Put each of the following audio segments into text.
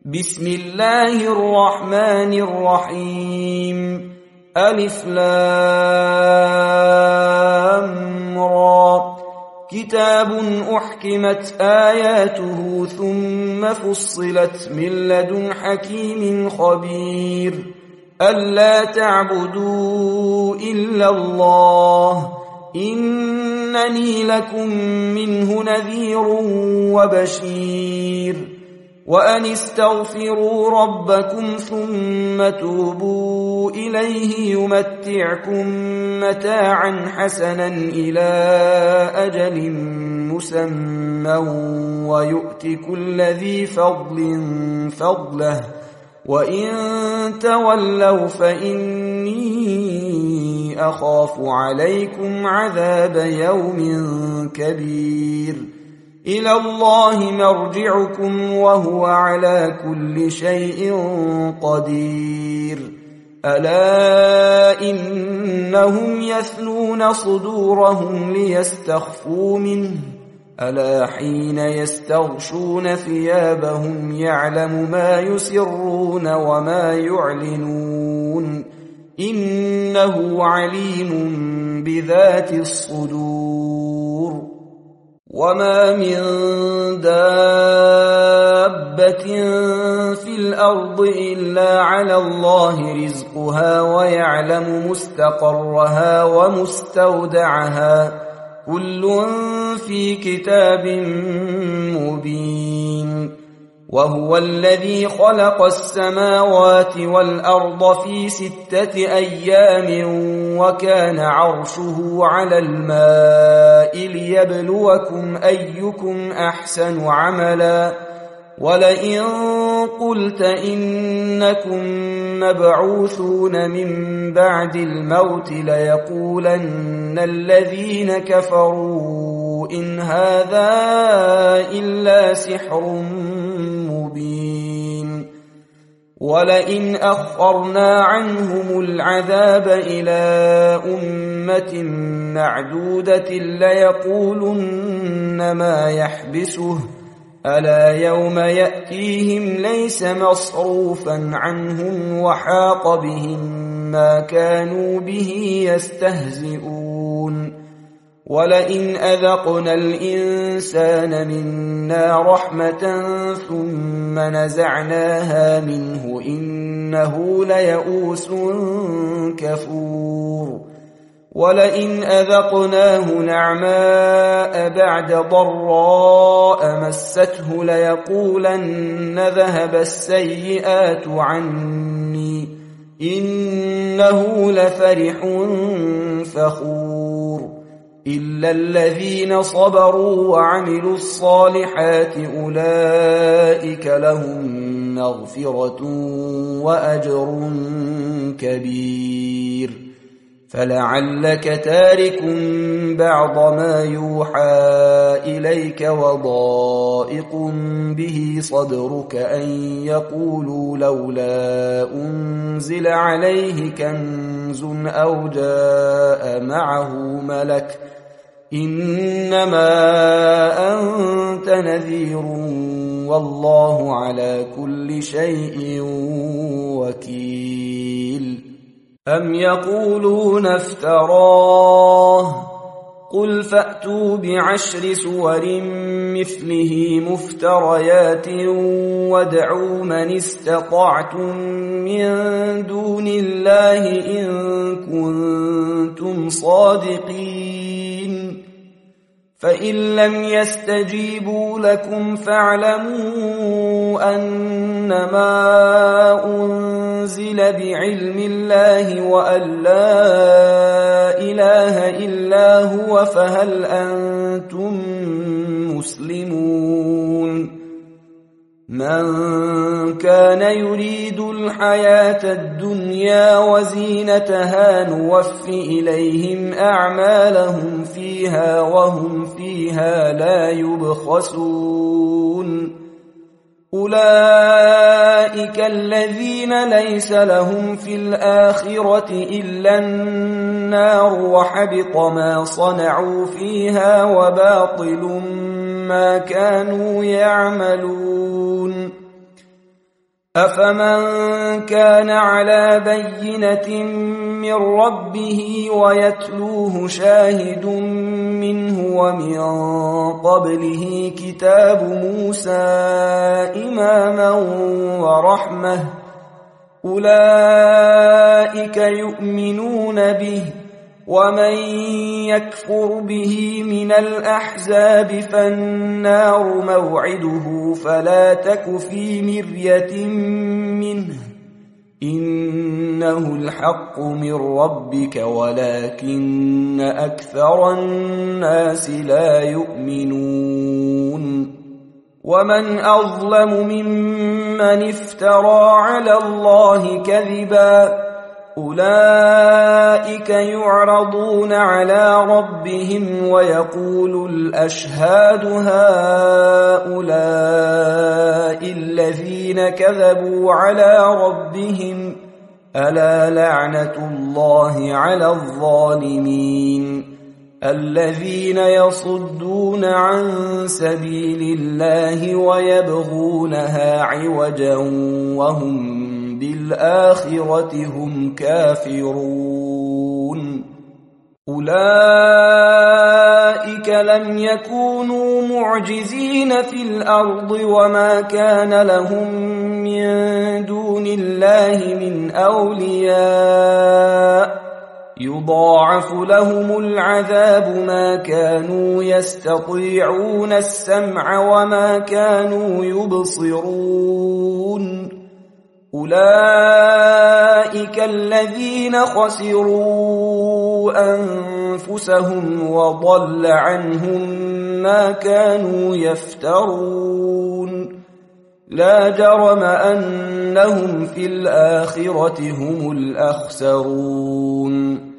بسم الله الرحمن الرحيم. ألف لام را. كتاب أحكمت آياته ثم فصلت من لدن حكيم خبير. ألا تعبدوا إلا الله إنني لكم منه نذير وبشير. وأن استغفروا ربكم ثم توبوا إليه يمتعكم متاعا حسنا إلى أجل مسمى ويؤت كل ذي فضل فضله وإن تولوا فإني أخاف عليكم عذاب يوم كبير. إلى الله مرجعكم وهو على كل شيء قدير. ألا إنهم يثنون صدورهم ليستخفوا منه ألا حين يستغشون ثيابهم يعلم ما يسرون وما يعلنون إنه عليم بذات الصدور. وما من دابة في الأرض إلا على الله رزقها ويعلم مستقرها ومستودعها كل في كتاب مبين. وهو الذي خلق السماوات والأرض في 6 أيام وكان عرشه على الماء ليبلوكم أيكم أحسن عملا. ولئن قلت إنكم مبعوثون من بعد الموت ليقولن الذين كفروا إن هذا إلا سحر مبين. ولئن أخرنا عنهم العذاب إلى أمة معدودة ليقولن ما يحبسه ألا يوم يأتيهم ليس مصروفا عنهم وحاق بهم ما كانوا به يستهزئون. ولئن أذقنا الإنسان منا رحمة ثم نزعناها منه إنه ليئوس كفور. ولئن أذقناه نعماء بعد ضراء مسته ليقولن ذهب السيئات عني إنه لفرح فخور. إلا الذين صبروا وعملوا الصالحات أولئك لهم مغفرة وأجر كبير. فلعلك تارك بعض ما يوحى إليك وضائق به صدرك أن يقولوا لولا أنزل عليه كنز أو جاء معه ملك إنما أنت نذير والله على كل شيء وكيل. أم يقولون افتراه قل فأتوا ب10 سور مثله مفتريات وادعوا من استطعتم من دون الله إن كنتم صادقين. فإن لم يستجيبوا لكم فاعلموا أنما أنزل بعلم الله وأن لا إله إلا هو فهل أنتم مسلمون. من كان يريد الحياة الدنيا وزينتها نوف إليهم أعمالهم فيها وهم فيها لا يبخسون. أولئك الذين ليس لهم في الآخرة إلا النار وحبط ما صنعوا فيها وباطل ما كانوا يعملون. أفمن كان على بينة من ربه ويتلوه شاهد منه ومن قبله كتاب موسى إماما ورحمة أولئك يؤمنون به ومن يكفر به من الأحزاب فالنار موعده فلا تك في مرية منه إنه الحق من ربك ولكن أكثر الناس لا يؤمنون ومن أظلم ممن افترى على الله كذبا أولئك يعرضون على ربهم ويقول الأشهاد هؤلاء الذين كذبوا على ربهم ألا لعنة الله على الظالمين الذين يصدون عن سبيل الله ويبغونها عوجا وهم بالآخرة هم كافرون أولئك لم يكونوا معجزين في الأرض وما كان لهم من دون الله من أولياء يضاعف لهم العذاب ما كانوا يستطيعون السمع وما كانوا يبصرون أولئك الذين خسروا أنفسهم وضل عنهم ما كانوا يفترون لا جرم أنهم في الآخرة هم الأخسرون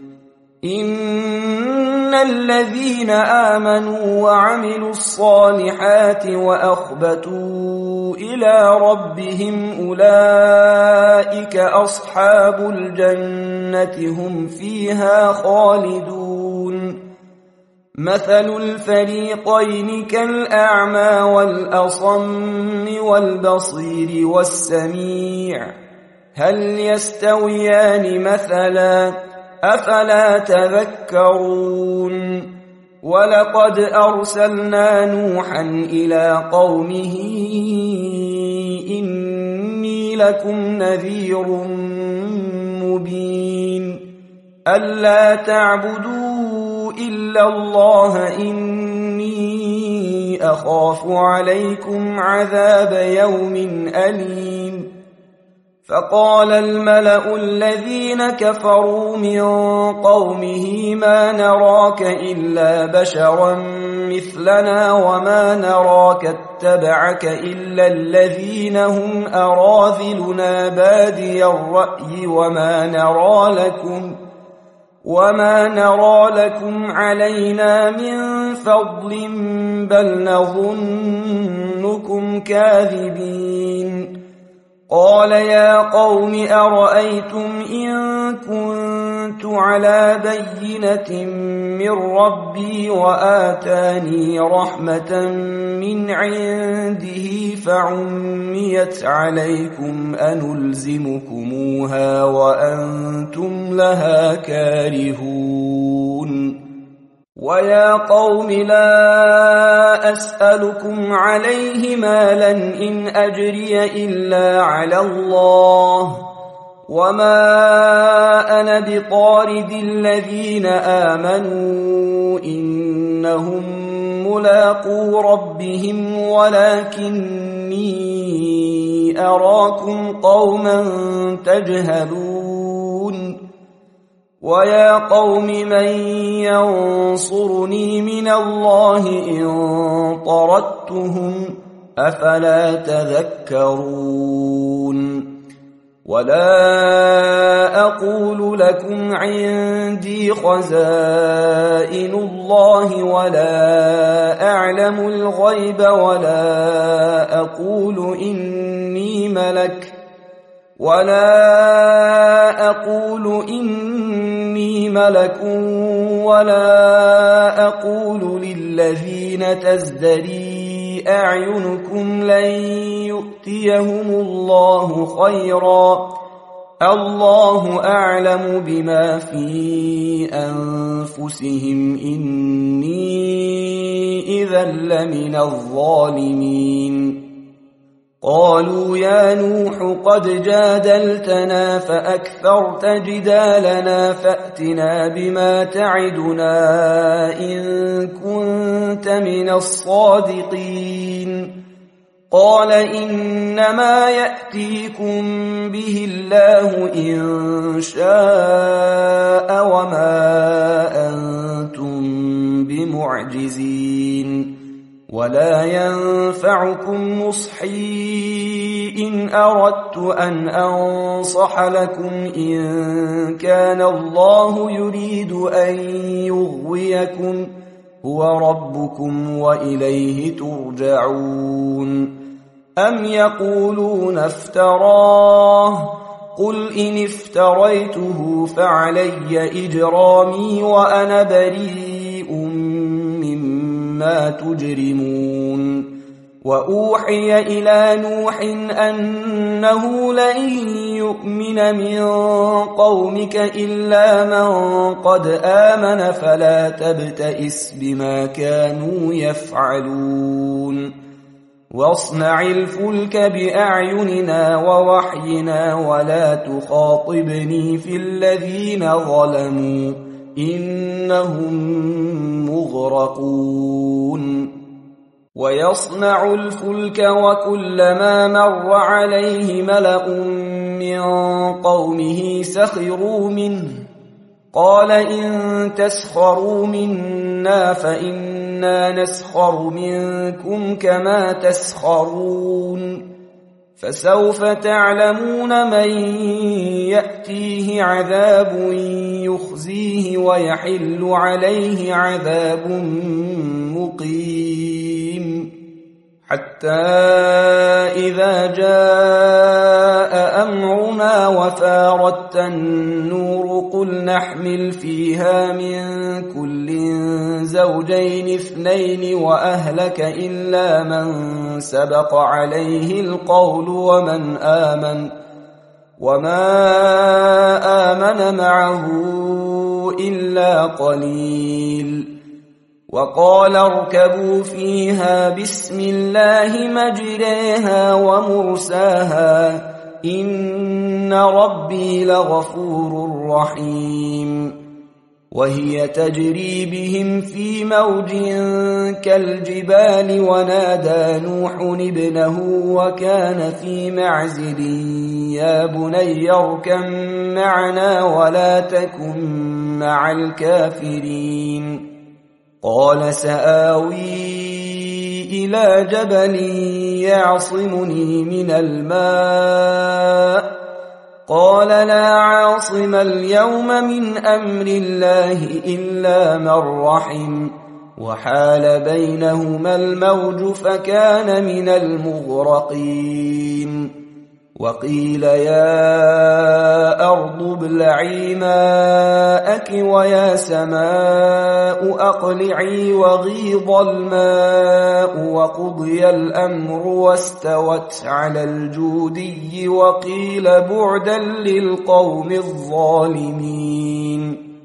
إن الذين آمنوا وعملوا الصالحات وأخبتوا إلى ربهم أولئك أصحاب الجنة هم فيها خالدون مثل الفريقين كالأعمى والأصم والبصير والسميع هل يستويان مثلا أفلا تذكرون ولقد أرسلنا نوحا إلى قومه إني لكم نذير مبين ألا تعبدوا إلا الله إني أخاف عليكم عذاب يوم أليم فقال الملأ الذين كفروا من قومه ما نراك إلا بشرا مثلنا وما نراك اتبعك إلا الذين هم أراذلنا بادي الرأي وما نرى لكم علينا من فضل بل نظنكم كاذبين قال يا قوم أرأيتم إن كنت على بينة من ربي وآتاني رحمة من عنده فعميت عليكم أنلزمكموها وأنتم لها كارهون ويا قوم لا أسألكم عليه مالا إن أجري إلا على الله وما أنا بطارد الذين آمنوا إنهم ملاقو ربهم ولكني أراكم قوما تجهلون ويا قوم من ينصرني من الله إن طردتهم أفلا تذكرون ولا أقول لكم عندي خزائن الله ولا أعلم الغيب ولا أقول إني ملك ولا أقول للذين تزدري أعينكم لن يؤتيهم الله خيرا الله أعلم بما في أنفسهم إني إذا لمن الظالمين قالوا يا نوح قد جادلتنا فأكثرت جدالنا فأتنا بما تعدنا إن كنت من الصادقين قال إنما يأتيكم به الله إن شاء وما أنتم بمعجزين ولا ينفعكم نصحي إن أردت أن أنصح لكم إن كان الله يريد أن يغويكم هو ربكم وإليه ترجعون أم يقولون افتراه قل إن افتريته فعلي إجرامي وأنا بريء مما تجرمون وأوحي إلى نوح أنه لن يؤمن من قومك إلا من قد آمن فلا تبتئس بما كانوا يفعلون واصنع الفلك بأعيننا ووحينا ولا تخاطبني في الذين ظلموا إنهم مغرقون ويصنع الفلك وكلما مر عليه ملأ من قومه سخروا منه قال إن تسخروا منا فإنا نسخر منكم كما تسخرون فسوف تعلمون من يأتيه عذاب يخزيه ويحل عليه عذاب مقيم حتى إذا جاء أمرنا وفارت النور قل نحمل فيها من كل زوجين اثنين وأهلك إلا من سبق عليه القول وما آمن معه إلا قليل وقال اركبوا فيها بسم الله مجريها ومرساها إن ربي لغفور رحيم وهي تجري بهم في موج كالجبال ونادى نوح ابنه وكان في معزل يا بني اركب معنا ولا تكن مع الكافرين قال سآوي إلى جبل يعصمني من الماء قال لا عاصم اليوم من أمر الله إلا من رحم وحال بينهما الموج فكان من المغرقين وقيل يا أرض ابلعي ماءك ويا سماء أقلعي وغيض الماء وقضي الأمر واستوت على الجودي وقيل بعدا للقوم الظالمين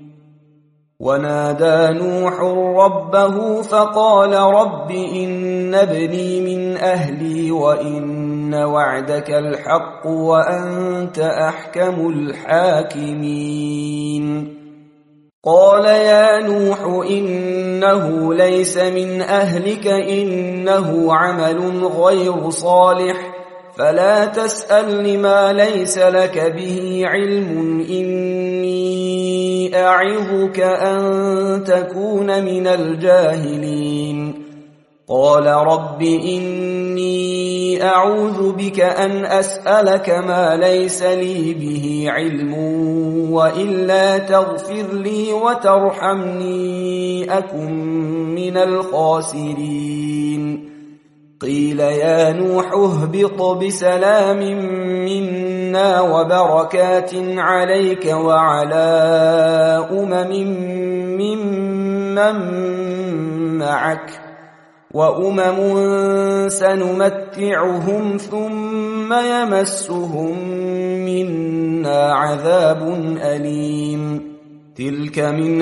ونادى نوح ربه فقال رب إن ابني من أهلي وإن وعدك الحق وأنت أحكم الحاكمين قال يا نوح إنه ليس من أهلك إنه عمل غير صالح فلا تسأل ما ليس لك به علم إني أعظك أن تكون من الجاهلين قال رب إني أعوذ بك أن أسألك ما ليس لي به علم وإلا تغفر لي وترحمني أكن من الخاسرين قيل يا نوح اهبط بسلام منا وبركات عليك وعلى أمم ممن معك وأمم سنمتعهم ثم يمسهم منا عذاب أليم تلك من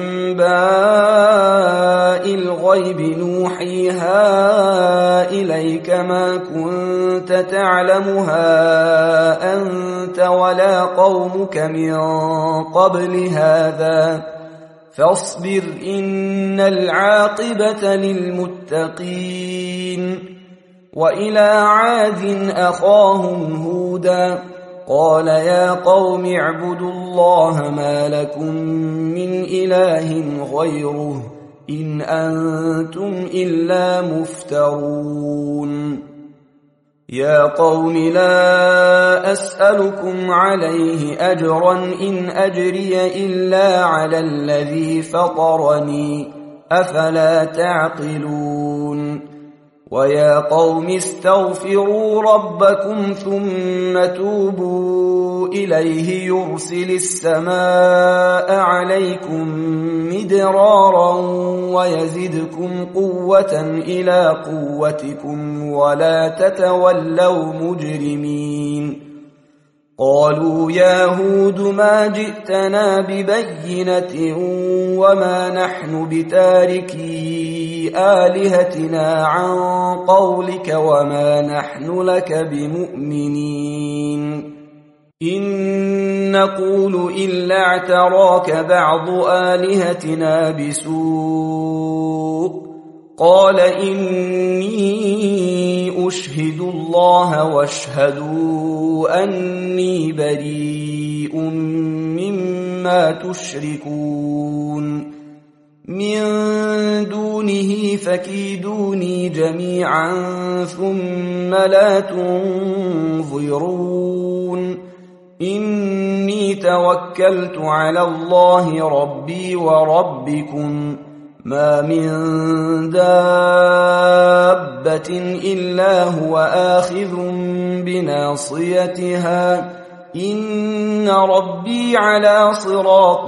أنباء الغيب نوحيها إليك ما كنت تعلمها أنت ولا قومك من قبل هذا فاصبر إن العاقبة للمتقين وإلى عاد أخاهم هودا قال يا قوم اعبدوا الله ما لكم من إله غيره إن أنتم إلا مفترون يا قوم لا أسألكم عليه أجرا إن أجري إلا على الذي فطرني أفلا تعقلون ويا قوم استغفروا ربكم ثم توبوا إليه يرسل السماء عليكم مدرارا ويزدكم قوة إلى قوتكم ولا تتولوا مجرمين قالوا يا هود ما جئتنا ببينة وما نحن بتاركي آلهتنا عن قولك وما نحن لك بمؤمنين إن نقول إلا اعتراك بعض آلهتنا بسوء قال إني أشهد الله واشهدوا أني بريء مما تشركون من دونه فكيدوني جميعا ثم لا تنظرون إني توكلت على الله ربي وربكم ما من دابة إلا هو آخذ بناصيتها إن ربي على صراط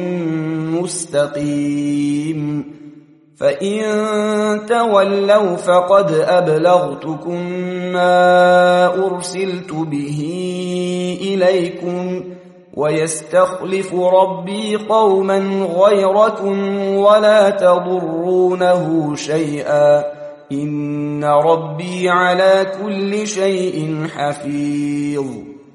مستقيم فإن تولوا فقد أبلغتكم ما أرسلت به إليكم ويستخلف ربي قوما غيركم ولا تضرونه شيئا إن ربي على كل شيء حفيظ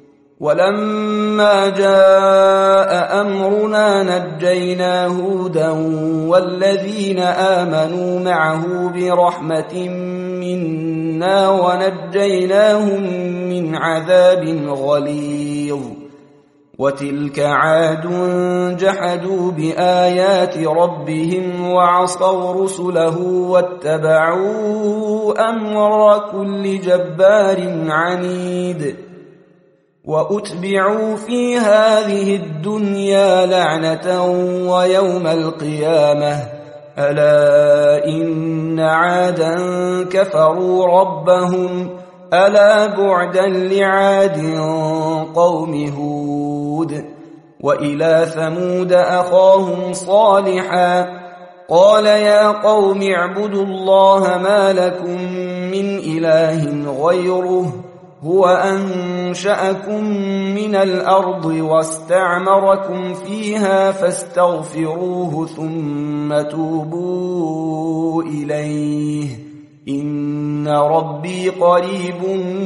ولما جاء أمرنا نجينا هودا والذين آمنوا معه برحمة منا ونجيناهم من عذاب غليظ وتلك عاد جحدوا بآيات ربهم وعصوا رسله واتبعوا أمر كل جبار عنيد وأتبعوا في هذه الدنيا لعنة ويوم القيامة ألا إن عادا كفروا ربهم ألا بعدا لعاد قوم هود وإلى ثمود أخاهم صالحا قال يا قوم اعبدوا الله ما لكم من إله غيره هو أنشأكم من الأرض واستعمركم فيها فاستغفروه ثم توبوا إليه إن ربي قريب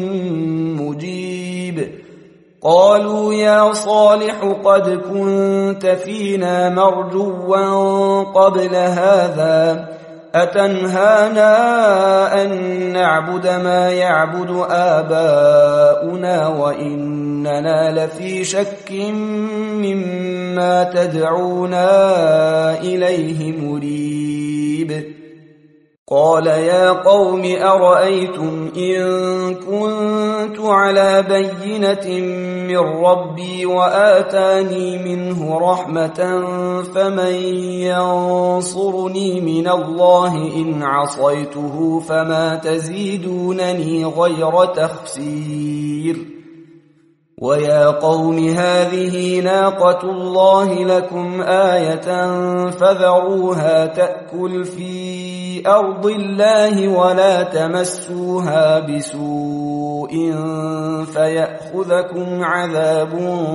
مجيب قالوا يا صالح قد كنت فينا مرجوا قبل هذا أتنهانا أن نعبد ما يعبد آباؤنا وإننا لفي شك مما تدعونا إليه مريب قال يا قوم أرأيتم إن كنت على بينة من ربي وآتاني منه رحمة فمن ينصرني من الله إن عصيته فما تزيدونني غير تخسير ويا قوم هذه ناقة الله لكم آية فذروها تأكل في أرض الله ولا تمسوها بسوء فيأخذكم عذاب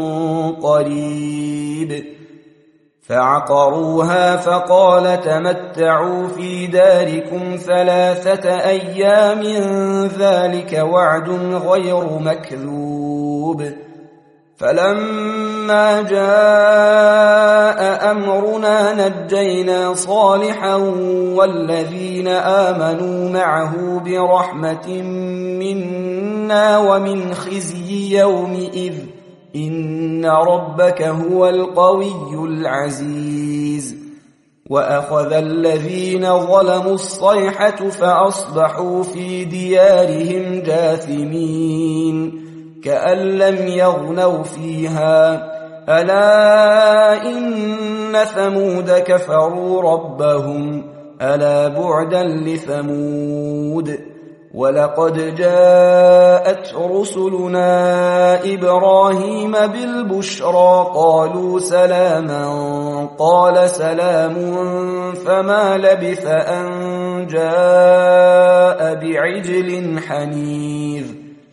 قريب. فعقروها فقال تمتعوا في داركم 3 أيام ذلك وعد غير مكذوب. فلما جاء أمرنا نجينا صالحا والذين آمنوا معه برحمة منا ومن خزي يومئذ إن ربك هو القوي العزيز. وأخذ الذين ظلموا الصيحة فأصبحوا في ديارهم جاثمين كأن لم يغنوا فيها ألا إن ثمود كفروا ربهم ألا بعدا لثمود. ولقد جاءت رسلنا إبراهيم بالبشرى قالوا سلاما قال سلام فما لبث أن جاء بعجل حنيذ.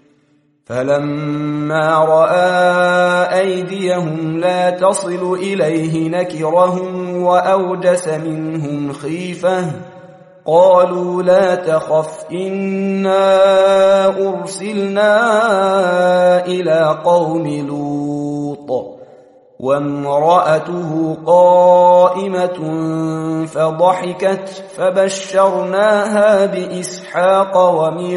فلما رأى أيديهم لا تصل إليه نكرهم وأوجس منهم خيفة قالوا لا تخف إنا أرسلنا إلى قوم لوط وامرأته قائمة فضحكت فبشرناها بإسحاق ومن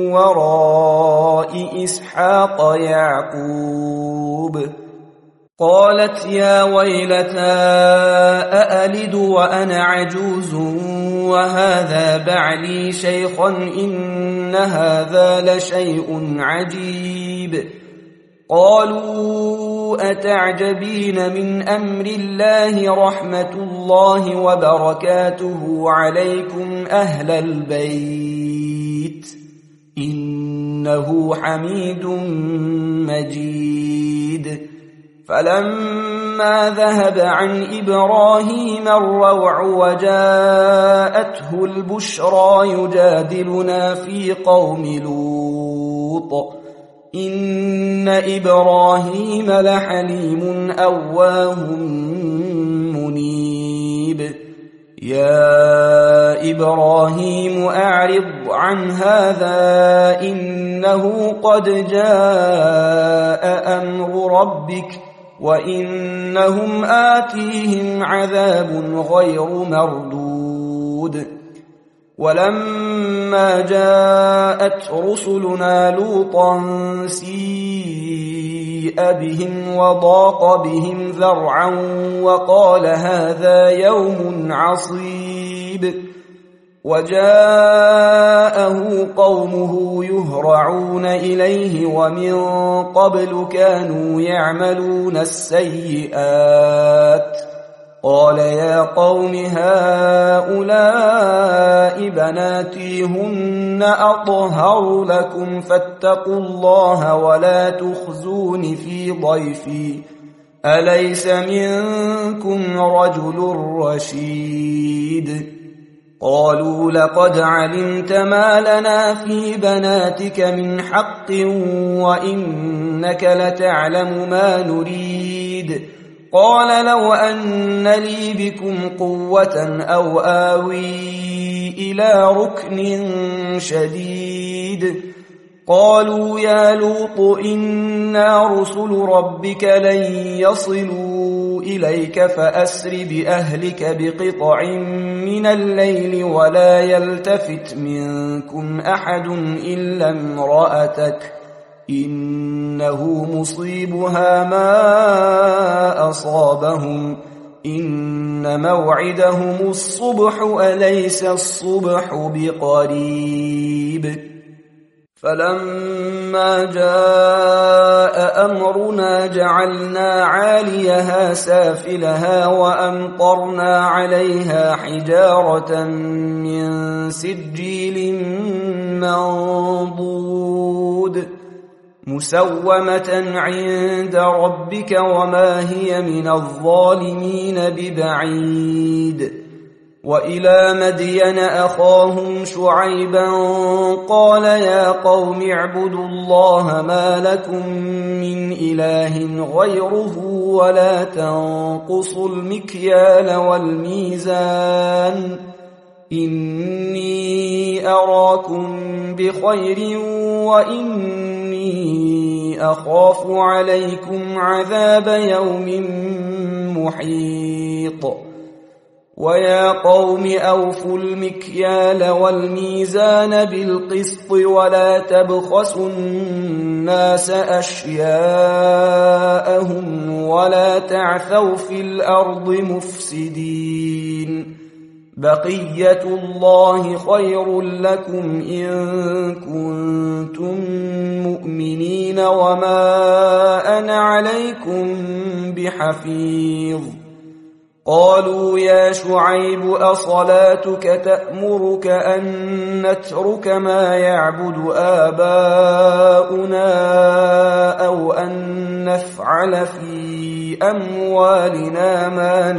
وراء إسحاق يعقوب. قالت يا ويلتى أألد وأنا عجوز وهذا بعلي شيخا إن هذا لشيء عجيب. قالوا أتعجبين من أمر الله رحمة الله وبركاته عليكم أهل البيت إنه حميد مجيد. فلما ذهب عن إبراهيم الروع وجاءته البشرى يجادلنا في قوم لوط إن إبراهيم لحليم أواه منيب. يا إبراهيم أعرض عن هذا إنه قد جاء أمر ربك وإنهم آتيهم عذاب غير مردود. ولما جاءت رسلنا لوطا سيء بهم وضاق بهم ذرعا وقال هذا يوم عصيب. وجاءه قومه يهرعون إليه ومن قبل كانوا يعملون السيئات قال يا قوم هؤلاء بناتي هن أطهر لكم فاتقوا الله ولا تخزون في ضيفي أليس منكم رجل رشيد. قالوا لقد علمت ما لنا في بناتك من حق وإنك لتعلم ما نريد. قال لو أن لي بكم قوة أو آوي إلى ركن شديد. قالوا يا لوط إنا رسل ربك لن يصلوا إليك فأسر بأهلك بقطع من الليل ولا يلتفت منكم أحد إلا امرأتك إنه مصيبها ما أصابهم إن موعدهم الصبح أليس الصبح بقريب. فلما جاء أمرنا جعلنا عاليها سافلها وأمطرنا عليها حجارة من سجيل منضود مسومة عند ربك وما هي من الظالمين ببعيد. وإلى مدين أخاهم شعيبا قال يا قوم اعبدوا الله ما لكم من إله غيره ولا تنقصوا المكيال والميزان إني أراكم بخير وإني أخاف عليكم عذاب يوم محيط. ويا قوم أوفوا المكيال والميزان بالقسط ولا تبخسوا الناس أشياءهم ولا تعثوا في الأرض مفسدين. بقية الله خير لكم إن كنتم مؤمنين وما أنا عليكم بحفيظ. قالوا يا شعيب أصلاتك تأمرك أن نترك ما يعبد آباؤنا أو أن نفعل في أموالنا ما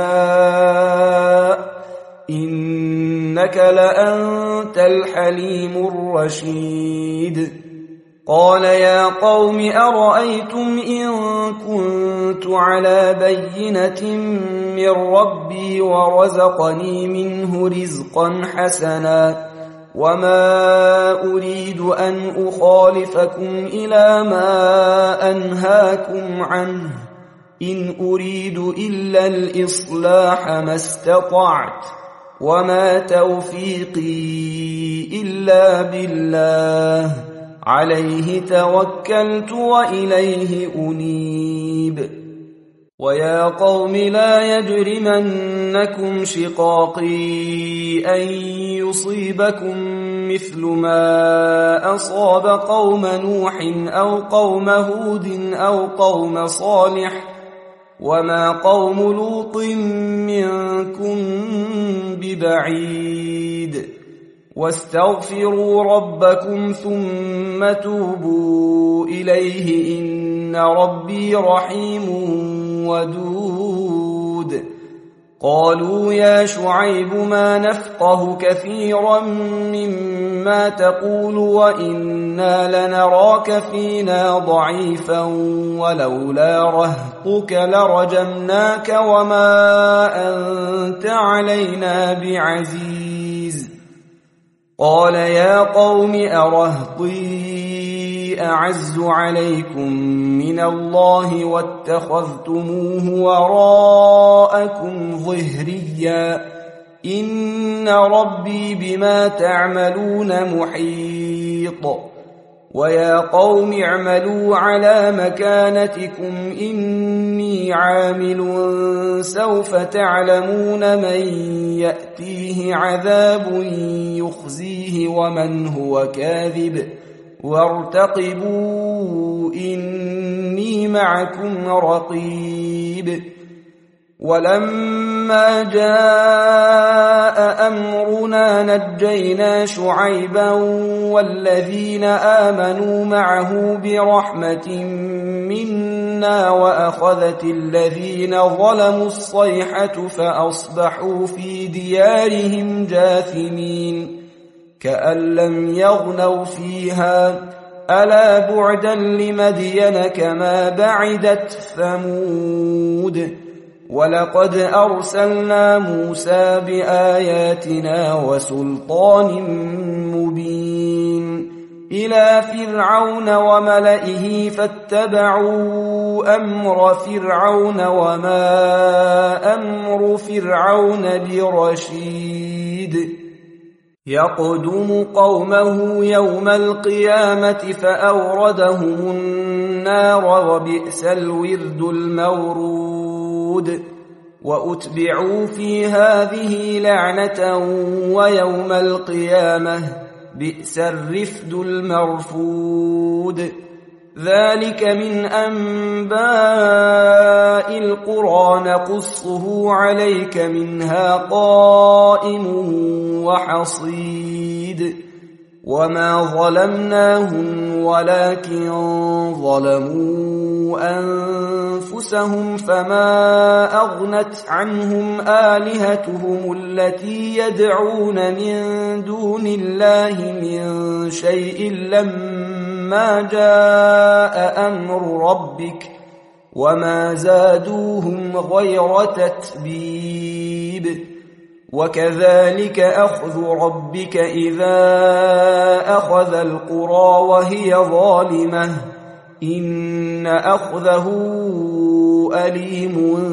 نشاء إنك لأنت الحليم الرشيد. قال يا قوم أرأيتم إن كنت على بينة من ربي ورزقني منه رزقا حسنا وما أريد أن أخالفكم إلى ما أنهاكم عنه إن أريد إلا الإصلاح ما استطعت وما توفيقي إلا بالله عليه توكلت وإليه أنيب. ويا قوم لا يجرمنكم شقاقي أن يصيبكم مثل ما أصاب قوم نوح أو قوم هود أو قوم صالح وما قوم لوط منكم ببعيد. واستغفروا ربكم ثم توبوا إليه إن ربي رحيم ودود. قالوا يا شعيب ما نفقه كثيرا مما تقول وإنا لنراك فينا ضعيفا ولولا رهطك لرجمناك وما أنت علينا بعزيز. قال يا قوم أرهطي أعز عليكم من الله واتخذتموه وراءكم ظهريا إن ربي بما تعملون محيط. ويا قوم اعملوا على مكانتكم إني عامل سوف تعلمون من يأتيه عذاب يخزيه ومن هو كاذب وارتقبوا إني معكم رقيب. ولما جاء أمرنا نجينا شعيبا والذين آمنوا معه برحمة منا وأخذت الذين ظلموا الصيحة فأصبحوا في ديارهم جاثمين كأن لم يغنوا فيها ألا بعدا لمدين كما بعدت ثمود. ولقد أرسلنا موسى بآياتنا وسلطان مبين إلى فرعون وملئه فاتبعوا أمر فرعون وما أمر فرعون برشيد. يقدم قومه يوم القيامة فأوردهم النار وبئس الورد المورود. وأتبعوا في هذه لعنة ويوم القيامة بئس الرفد المرفود. ذلك من أنباء القرى نقصه عليك منها قائم وحصيد. وما ظلمناهم ولكن ظلموا أنفسهم فما أغنت عنهم آلهتهم التي يدعون من دون الله من شيء لما جاء أمر ربك وما زادوهم غير تتبيب وكذلك أخذ ربك إذا أخذ القرى وهي ظالمة إن أخذه أليم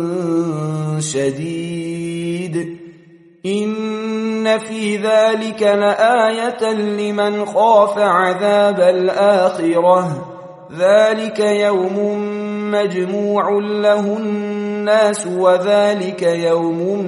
شديد إن في ذلك لآية لمن خاف عذاب الآخرة ذلك يوم مجموع له الناس وذلك يوم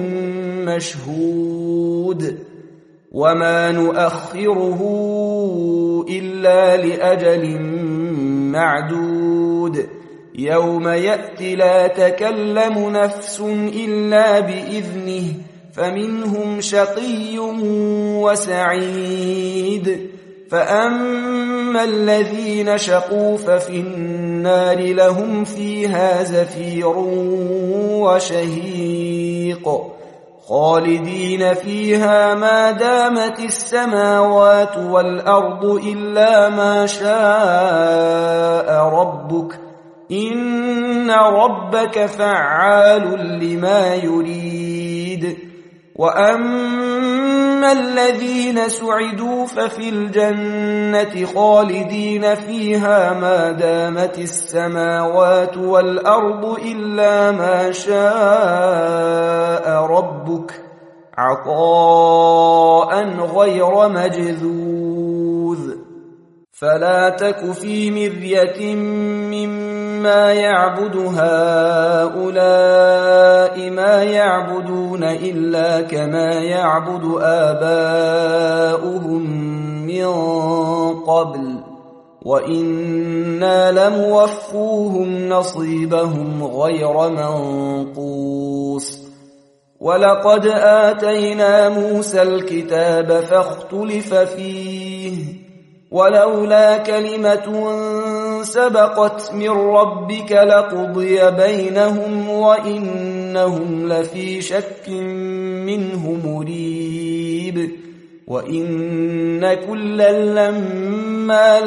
مشهود وما نؤخره إلا لأجل معدود يوم يأتي لا تكلم نفس إلا بإذنه فمنهم شقي وسعيد فأما الذين شقوا ففي النار لهم فيها زفير وشهيق خالدين فيها ما دامت السماوات والأرض إلا ما شاء ربك إن ربك فعال لما يريد وأما الذين سعدوا ففي الجنة خالدين فيها ما دامت السماوات والأرض إلا ما شاء ربك عطاء غير مجذوذ فلا تك في مرية مما يعبد هؤلاء ما يعبدون إلا كما يعبد آباؤهم من قبل وإنا لموفوهم نصيبهم غير منقوص ولقد آتينا موسى الكتاب فاختلف فيه ولولا كلمة سبقت من ربك لقضي بينهم وإنهم لفي شك منه مريب وإن كلا لما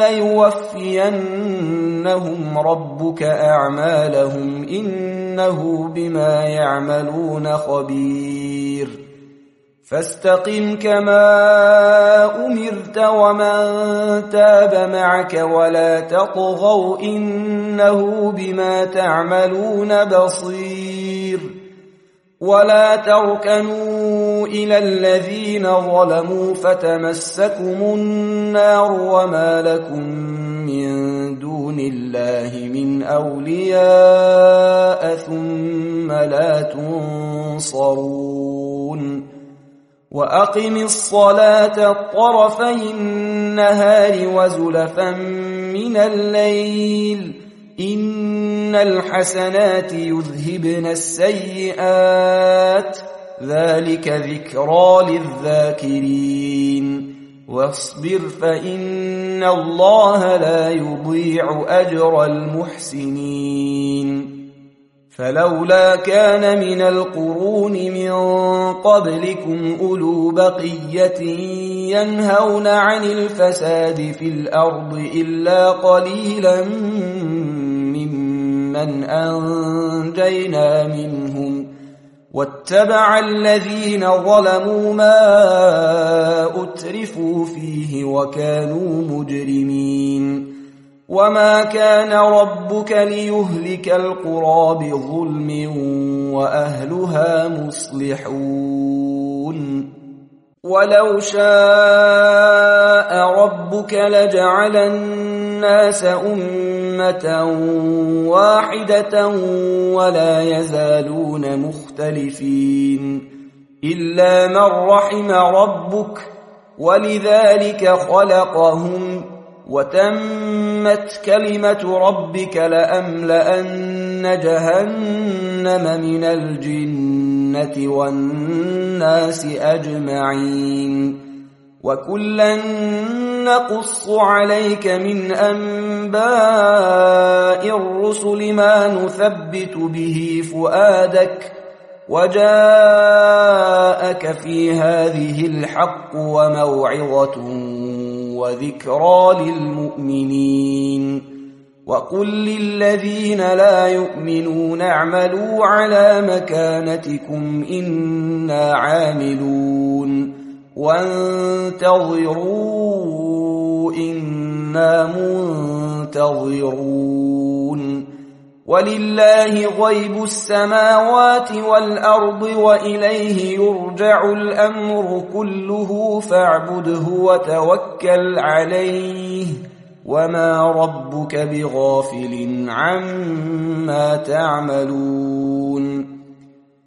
ليوفينهم ربك أعمالهم إنه بما يعملون خبير فاستقم كما أمرت ومن تاب معك ولا تطغوا إنه بما تعملون بصير ولا تركنوا إلى الذين ظلموا فتمسكم النار وما لكم من دون الله من أولياء ثم لا تنصرون وأقم الصلاة طرفي النهار وزلفا من الليل إن الحسنات يذهبن السيئات ذلك ذكرى للذاكرين واصبر فإن الله لا يضيع أجر المحسنين فلولا كان من القرون من قبلكم أولو بقية ينهون عن الفساد في الأرض إلا قليلا ممن أنجينا منهم واتبع الذين ظلموا ما أترفوا فيه وكانوا مجرمين وما كان ربك ليهلك القرى بظلم وأهلها مصلحون ولو شاء ربك لجعل الناس أمة واحدة ولا يزالون مختلفين إلا من رحم ربك ولذلك خلقهم وتمت كلمة ربك لأملأن جهنم من الجنة والناس أجمعين وكلا نقص عليك من أنباء الرسل ما نثبت به فؤادك وجاءك في هذه الحق وموعظة وذكرى للمؤمنين وقل للذين لا يؤمنون اعملوا على مكانتكم إنا عاملون وانتظروا إنا منتظرون ولله غيب السماوات والأرض وإليه يرجع الأمر كله فاعبده وتوكل عليه وما ربك بغافل عما تعملون